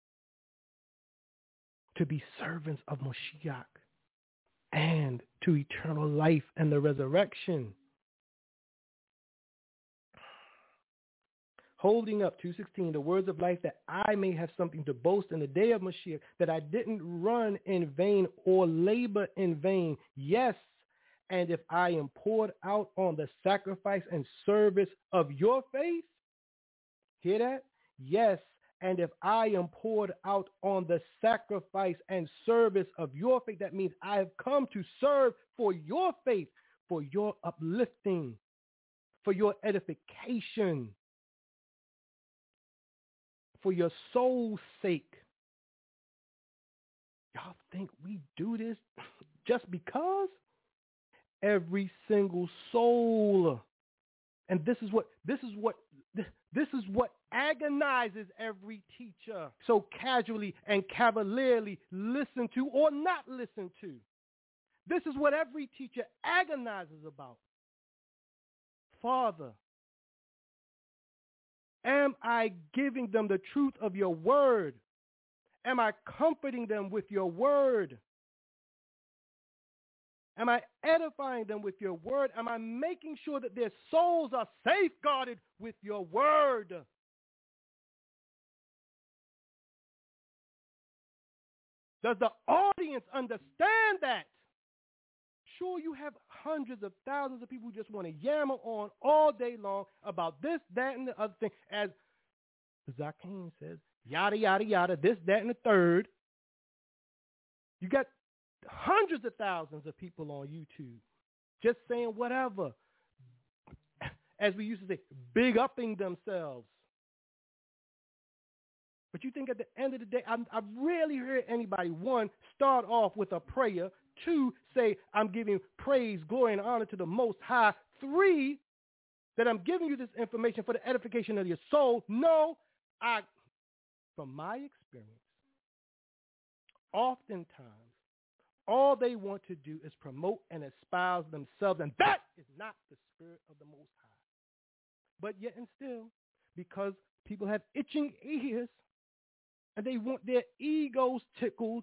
to be servants of Moshiach and to eternal life and the resurrection. Holding up, 2:16, the words of life, that I may have something to boast in the day of Mashiach, that I didn't run in vain or labor in vain. Yes, and if I am poured out on the sacrifice and service of your faith, hear that? Yes, and if I am poured out on the sacrifice and service of your faith, that means I have come to serve for your faith, for your uplifting, for your edification, for your soul's sake. Y'all think we do this just because? Every single soul. And this is what agonizes every teacher so casually and cavalierly listen to or not listen to. This is what every teacher agonizes about. Father, am I giving them the truth of your word? Am I comforting them with your word? Am I edifying them with your word? Am I making sure that their souls are safeguarded with your word? Does the audience understand that? Sure, you have hundreds of thousands of people who just want to yammer on all day long about this, that, and the other thing. As Zakim says, yada, yada, yada, this, that, and the third. You got hundreds of thousands of people on YouTube just saying whatever. As we used to say, big-upping themselves. But you think at the end of the day, I've rarely heard anybody, one, start off with a prayer, two, say, I'm giving praise, glory, and honor to the Most High, three, that I'm giving you this information for the edification of your soul. No, from my experience, oftentimes, all they want to do is promote and espouse themselves, and that is not the spirit of the Most High. But yet and still, because people have itching ears, and they want their egos tickled,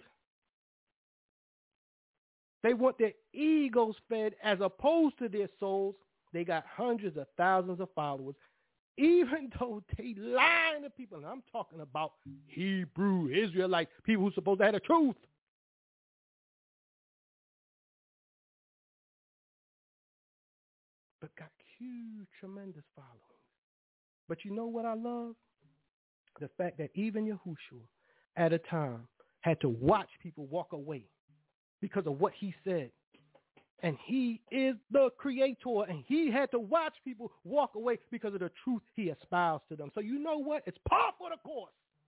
they want their egos fed as opposed to their souls, they got hundreds of thousands of followers, even though they lying to people. And I'm talking about Hebrew Israelites, people who supposed to have the truth. But got huge, tremendous following. But you know what I love? The fact that even Yahushua, at a time, had to watch people walk away because of what he said. And he is the creator, and he had to watch people walk away because of the truth he espoused to them. So you know what? It's par for the course.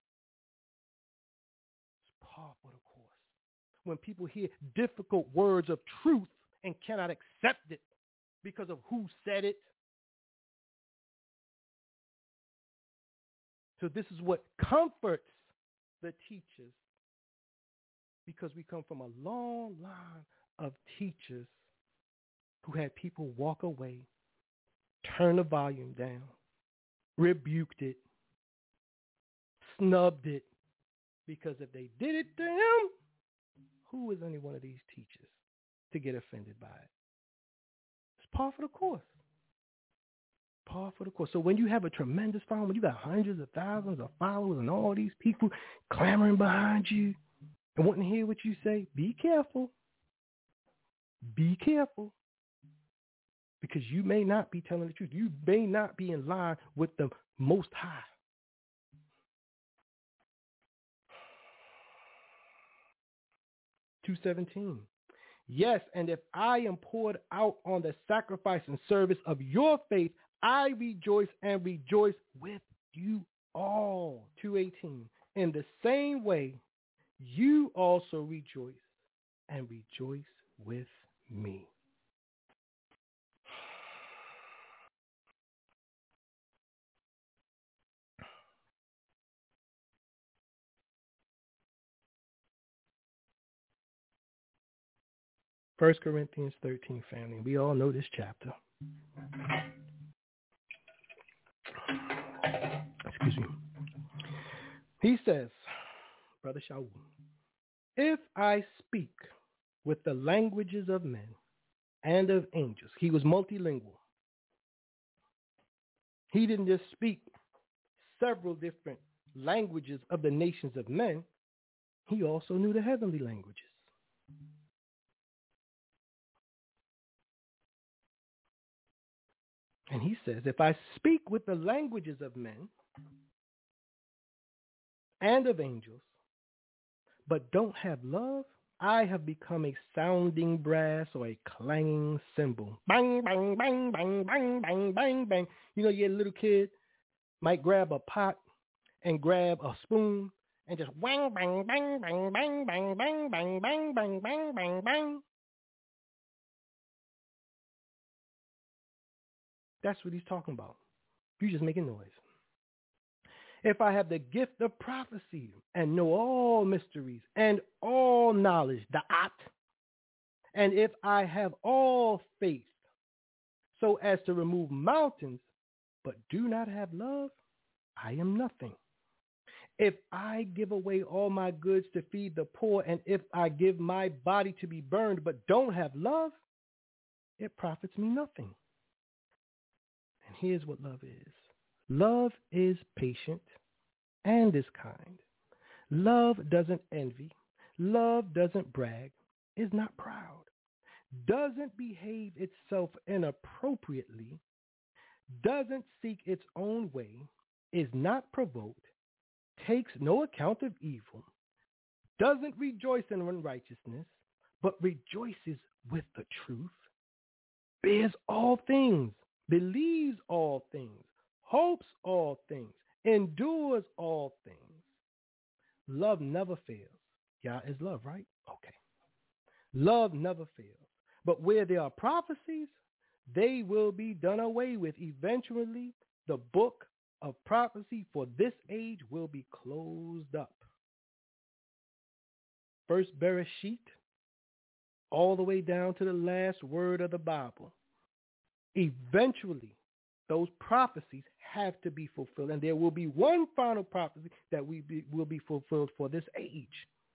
It's par for the course. When people hear difficult words of truth and cannot accept it because of who said it. So this is what comforts the teachers, because we come from a long line of teachers who had people walk away, turn the volume down, rebuked it, snubbed it, because if they did it to him, who is any one of these teachers to get offended by it? It's par for the course. Par for the course. So when you have a tremendous following, when you got hundreds of thousands of followers and all these people clamoring behind you and wanting to hear what you say, be careful. Be careful. Because you may not be telling the truth. You may not be in line with the Most High. (2:17). Yes, and if I am poured out on the sacrifice and service of your faith, I rejoice and rejoice with you all. 2:18. In the same way, you also rejoice and rejoice with me. First Corinthians 13, family. We all know this chapter. Excuse me. He says, Brother Shaul, if I speak with the languages of men and of angels, he was multilingual. He didn't just speak several different languages of the nations of men. He also knew the heavenly languages. And he says, if I speak with the languages of men and of angels, but don't have love, I have become a sounding brass or a clanging cymbal. Bang, bang, bang, bang, bang, bang, bang, bang. You know, your little kid might grab a pot and grab a spoon and just wang, bang, bang, bang, bang, bang, bang, bang, bang, bang, bang, bang, bang. That's what he's talking about. You're just making noise. If I have the gift of prophecy and know all mysteries and all knowledge, da'at, and if I have all faith so as to remove mountains, but do not have love, I am nothing. If I give away all my goods to feed the poor, and if I give my body to be burned, but don't have love, it profits me nothing. And here's what love is. Love is patient and is kind. Love doesn't envy. Love doesn't brag, is not proud, doesn't behave itself inappropriately, doesn't seek its own way, is not provoked, takes no account of evil, doesn't rejoice in unrighteousness, but rejoices with the truth, bears all things, believes all things, hopes all things, endures all things. Love never fails. Yah is love, right? Okay. Love never fails. But where there are prophecies, they will be done away with. Eventually, the book of prophecy for this age will be closed up. First Bereshit, all the way down to the last word of the Bible. Eventually, those prophecies have to be fulfilled, and there will be one final prophecy that will be fulfilled for this age.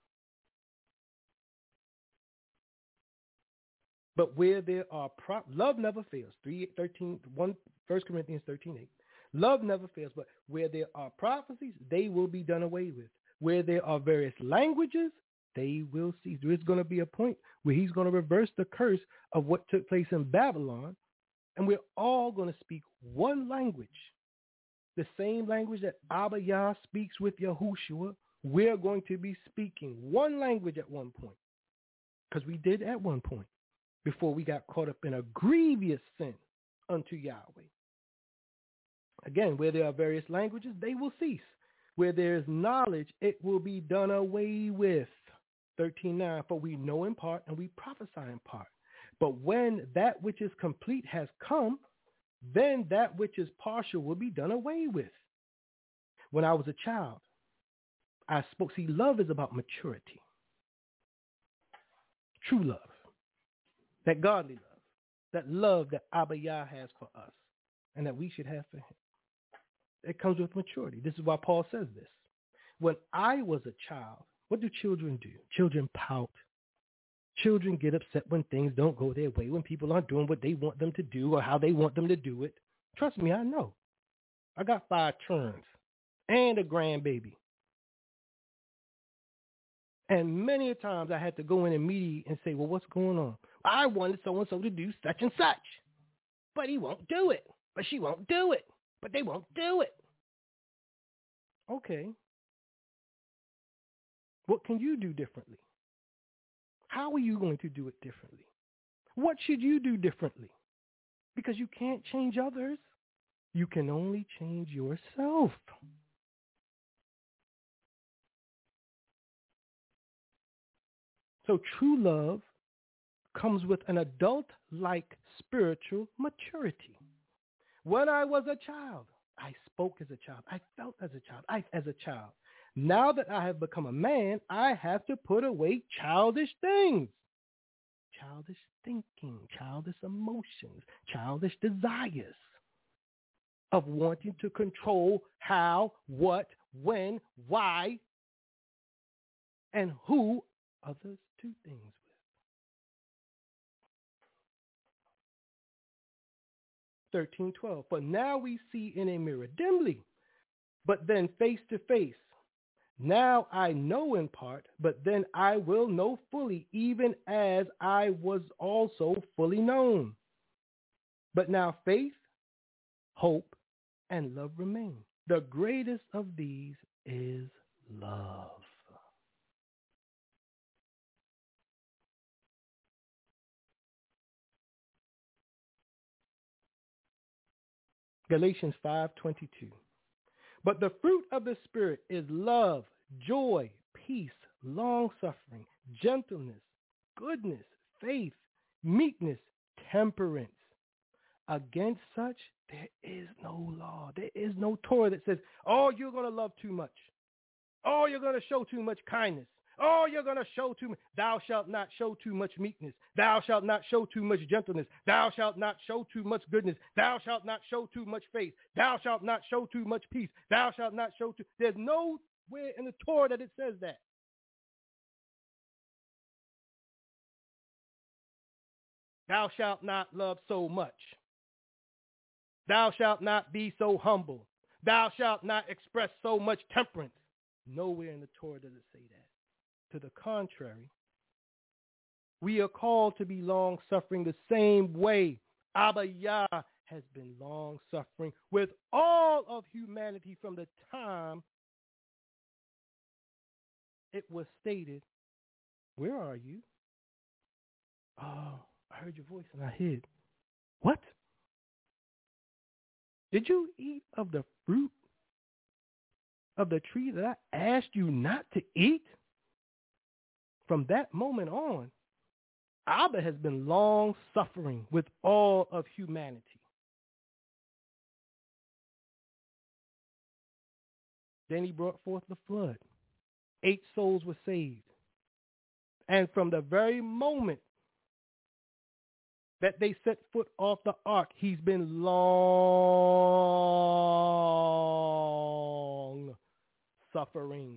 But where there are love never fails. 1 Corinthians 13:8. Love never fails, but where there are prophecies, they will be done away with. Where there are various languages, they will cease. There is going to be a point where he's going to reverse the curse of what took place in Babylon, and we're all going to speak one language. The same language that Abba Yah speaks with Yahushua, we're going to be speaking one language at one point. Because we did at one point before we got caught up in a grievous sin unto Yahweh. Again, where there are various languages, they will cease. Where there is knowledge, it will be done away with. 13:9, for we know in part and we prophesy in part. But when that which is complete has come, then that which is partial will be done away with. When I was a child, I spoke. See, love is about maturity. True love. That godly love. That love that Abba Yah has for us and that we should have for him. It comes with maturity. This is why Paul says this. When I was a child, what do children do? Children pout. Children get upset when things don't go their way, when people aren't doing what they want them to do or how they want them to do it. Trust me, I know. I got 5 turns and a grandbaby. And many a times I had to go in and mediate and say, well, what's going on? I wanted so-and-so to do such and such, but he won't do it. But she won't do it. But they won't do it. Okay. What can you do differently? How are you going to do it differently? What should you do differently? Because you can't change others. You can only change yourself. So true love comes with an adult-like spiritual maturity. When I was a child, I spoke as a child. I felt as a child. As a child. Now that I have become a man, I have to put away childish things. Childish thinking, childish emotions, childish desires of wanting to control how, what, when, why, and who others do things with. Thirteen, 12. For now we see in a mirror dimly, but then face to face. Now I know in part, but then I will know fully, even as I was also fully known. But now faith, hope, and love remain. The greatest of these is love. Galatians 5:22. But the fruit of the Spirit is love, joy, peace, long-suffering, gentleness, goodness, faith, meekness, temperance. Against such, there is no law. There is no Torah that says, oh, you're going to love too much. Oh, you're going to show too much kindness. Oh, you're going to show too much. Thou shalt not show too much meekness. Thou shalt not show too much gentleness. Thou shalt not show too much goodness. Thou shalt not show too much faith. Thou shalt not show too much peace. Thou shalt not show too. There's nowhere in the Torah that it says that. Thou shalt not love so much. Thou shalt not be so humble. Thou shalt not express so much temperance. Nowhere in the Torah does it say that. To the contrary, we are called to be long-suffering the same way Abba Yah has been long-suffering with all of humanity from the time it was stated, where are you? Oh, I heard your voice and I hid. What? Did you eat of the fruit of the tree that I asked you not to eat? From that moment on, Abba has been long suffering with all of humanity. Then he brought forth the flood. 8 souls were saved. And from the very moment that they set foot off the ark, he's been long suffering.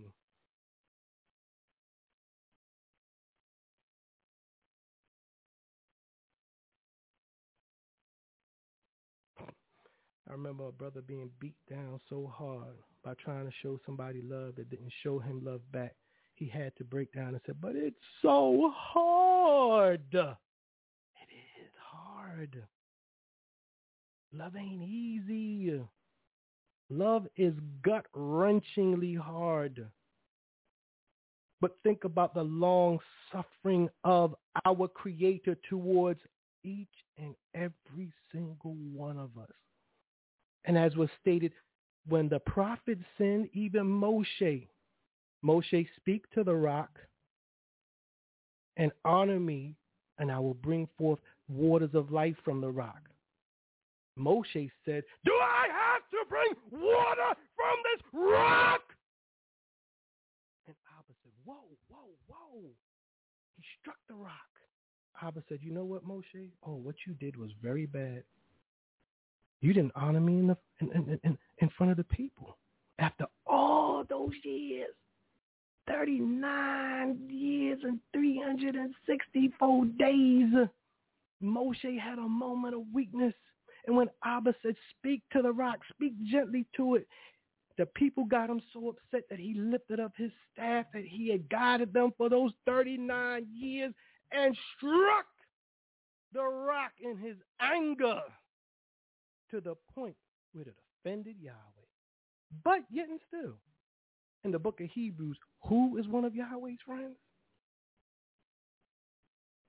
I remember a brother being beat down so hard by trying to show somebody love that didn't show him love back. He had to break down and say, but it's so hard. It is hard. Love ain't easy. Love is gut-wrenchingly hard. But think about the long suffering of our Creator towards each and every single one of us. And as was stated, when the prophet sinned, even Moshe, speak to the rock and honor me, and I will bring forth waters of life from the rock. Moshe said, do I have to bring water from this rock? And Abba said, whoa, whoa, whoa. He struck the rock. Abba said, you know what, Moshe? Oh, what you did was very bad. You didn't honor me in front of the people. After all those years, 39 years and 364 days, Moshe had a moment of weakness. And when Abba said, speak to the rock, speak gently to it, the people got him so upset that he lifted up his staff that he had guided them for those 39 years and struck the rock in his anger to the point where it offended Yahweh. But yet and still, in the book of Hebrews, who is one of Yahweh's friends?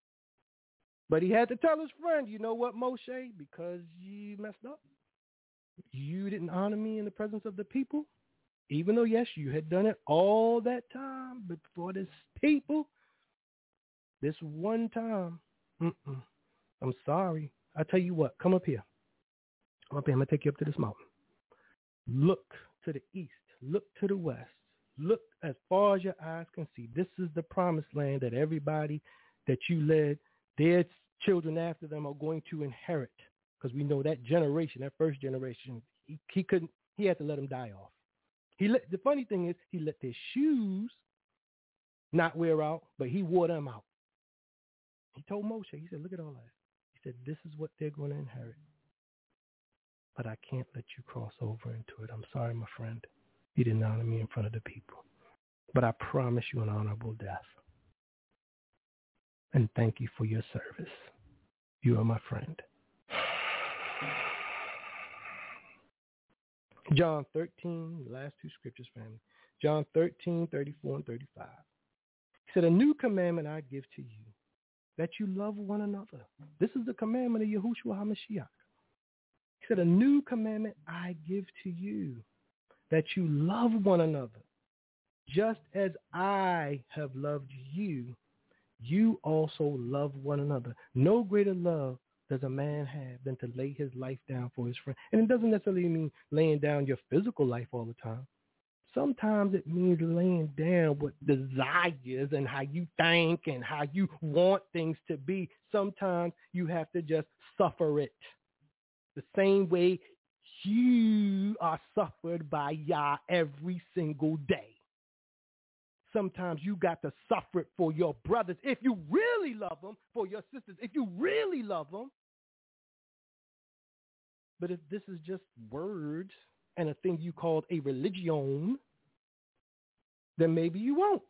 But he had to tell his friend, you know what, Moshe, because you messed up, You didn't honor me in the presence of the people, even though, yes, you had done it all that time, but for this people, this one time, I'm sorry. I tell you what, come up here. Come up here. I'm going to take you up to this mountain. Look to the east. Look to the west. Look as far as your eyes can see. This is the promised land that everybody that you led, their children after them are going to inherit. Because we know that generation, that first generation, he had to let them die off. The funny thing is, he let their shoes not wear out, but he wore them out. He told Moshe, he said, look at all that. He said, this is what they're going to inherit. But I can't let you cross over into it. I'm sorry, my friend. You didn't honor me in front of the people. But I promise you an honorable death. And thank you for your service. You are my friend. John 13, the last two scriptures, family. John 13, 34 and 35. He said, a new commandment I give to you, that you love one another. This is the commandment of Yahushua HaMashiach. He said, a new commandment I give to you, that you love one another. Just as I have loved you, you also love one another. No greater love does a man have than to lay his life down for his friend. And it doesn't necessarily mean laying down your physical life all the time. Sometimes it means laying down what desires and how you think and how you want things to be. Sometimes you have to just suffer it. The same way you are suffered by Yah every single day. Sometimes you got to suffer it for your brothers if you really love them, for your sisters if you really love them. But if this is just words and a thing you called a religion, then maybe you won't.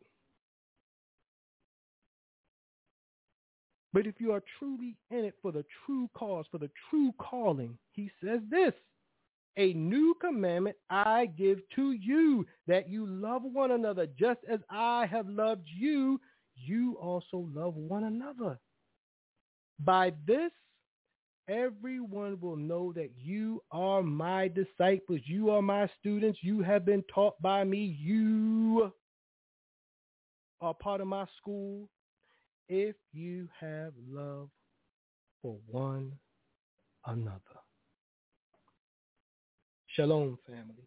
But if you are truly in it for the true cause, for the true calling, he says this, a new commandment I give to you, that you love one another just as I have loved you, you also love one another. By this, everyone will know that you are my disciples. You are my students. You have been taught by me. You are part of my school. If you have love for one another. Shalom, family.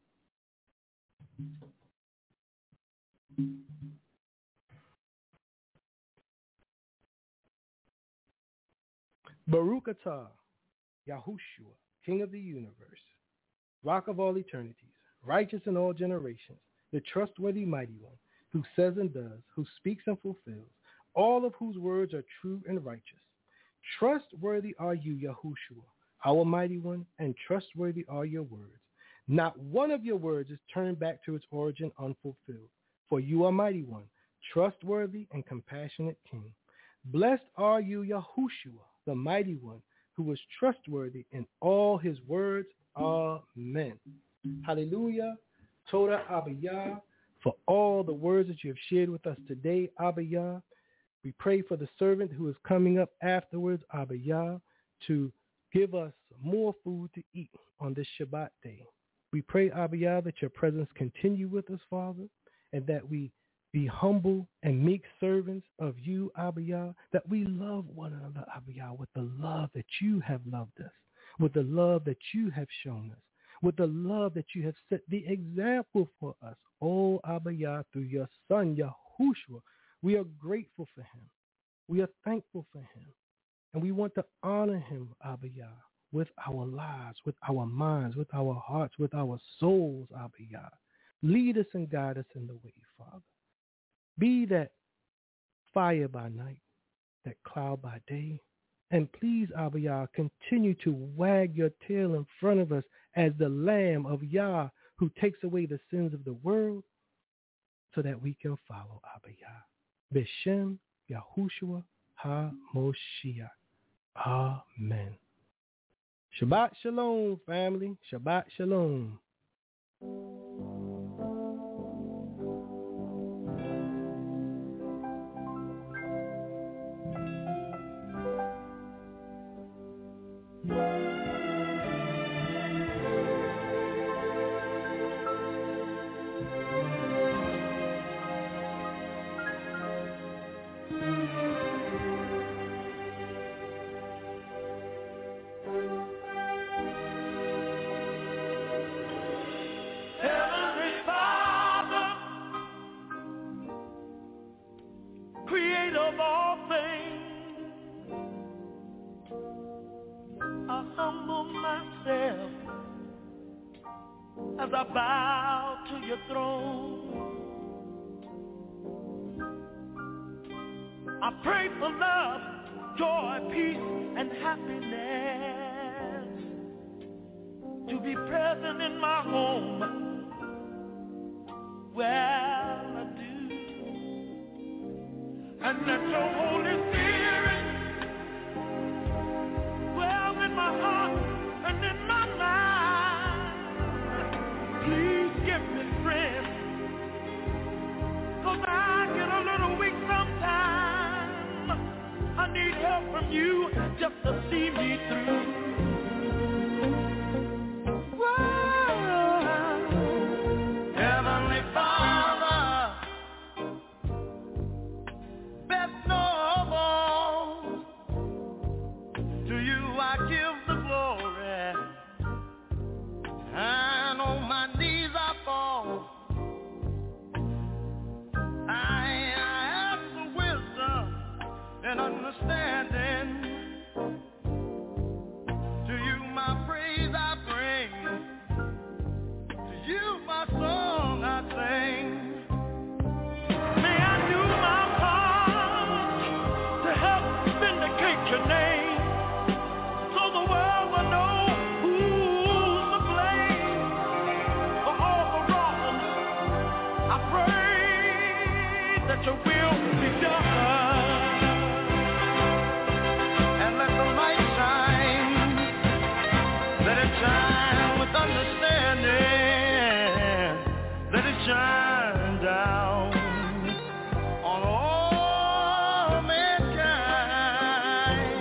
Baruch atah, Yahushua, King of the universe, Rock of all eternities, righteous in all generations, the trustworthy mighty one, who says and does, who speaks and fulfills, all of whose words are true and righteous. Trustworthy are you, Yahushua, our mighty one, and trustworthy are your words. Not one of your words is turned back to its origin unfulfilled. For you are mighty one, trustworthy and compassionate King. Blessed are you, Yahushua, the mighty one, who is trustworthy in all his words. Amen. Hallelujah. Toda Abiyah, for all the words that you have shared with us today, Abiyah. We pray for the servant who is coming up afterwards, Abiyah, to give us more food to eat on this Shabbat day. We pray, Abiyah, that your presence continue with us, Father, and that we be humble and meek servants of you, Abiyah, that we love one another, Abiyah, with the love that you have loved us, with the love that you have shown us, with the love that you have set the example for us, oh Abiyah, through your son, Yahushua. We are grateful for him. We are thankful for him. And we want to honor him, Abiyah, with our lives, with our minds, with our hearts, with our souls, Abiyah. Lead us and guide us in the way, Father. Be that fire by night, that cloud by day. And please, Abiyah, continue to wag your tail in front of us as the Lamb of Yah who takes away the sins of the world so that we can follow, Abiyah. B'Shem Yahushua HaMoshiach. Amen. Shabbat Shalom, family. Shabbat Shalom. as I bow to your throne. I pray for love, joy, peace, and happiness to be present in my home. Well, I do. And let your Holy Spirit dwell in my heart and in my mind. Please give me strength, 'cause I get a little weak sometimes. I need help from you just to see me through. Heavenly Father, best of all, to you I give the glory, and on my knees I fall. I ask for wisdom and understanding. To you my praise I bring, to you my song I sing. May I do my part to help vindicate your name, so the world will know who's to blame for all the wrong. I pray that your will be done, and let the light shine. Let it shine with understanding. Let it shine down on all mankind.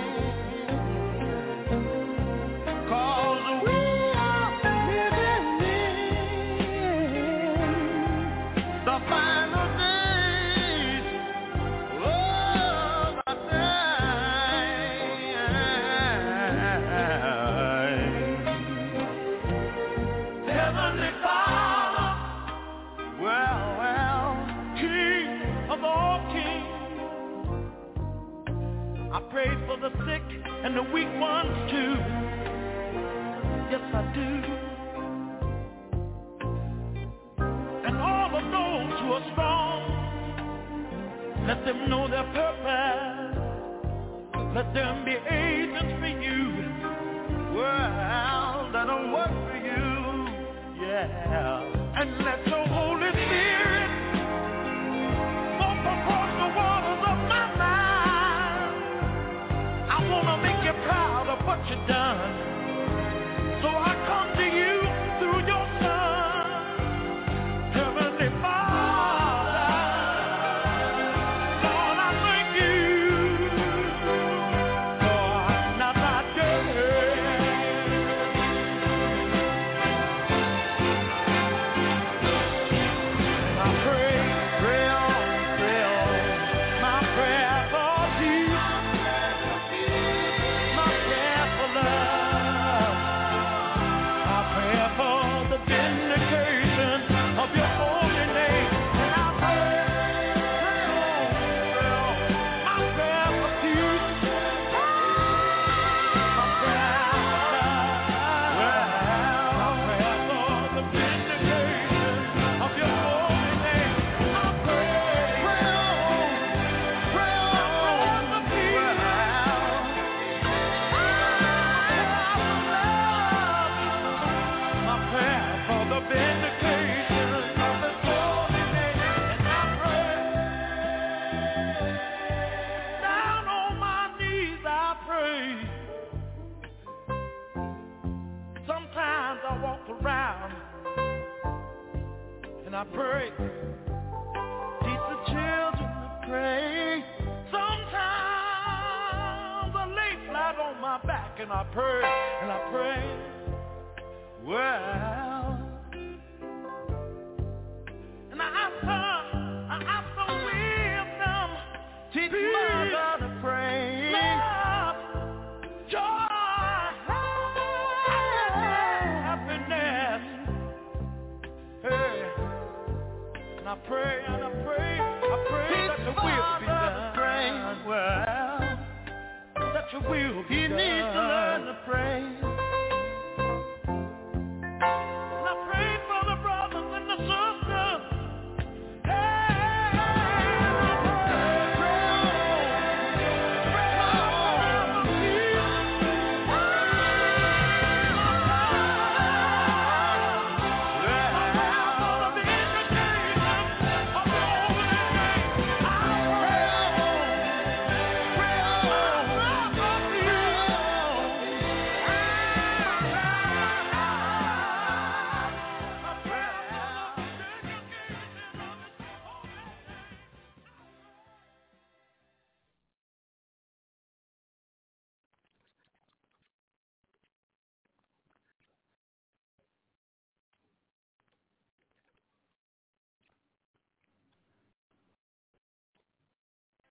'Cause we are living in the final days of our time. Heavenly Father, well, King of all kings, I pray for the sick and the weak ones too. Yes, I do. And all of those who are strong, let them know their purpose. Let them be agents for you. Well, let them work for you. Yeah, and let your Holy Spirit walk across the waters of my mind. I want to make you proud of what you've done, so I come to you through your Son. Heavenly Father, Lord, I thank you for another day. I pray, teach the children to pray. Sometimes I lay flat on my back and I pray, well, and I ask for wisdom, teach mother to pray. Love, joy, happiness, hey. And I pray that your will be done. Well, that your will be done. He needs to learn to pray.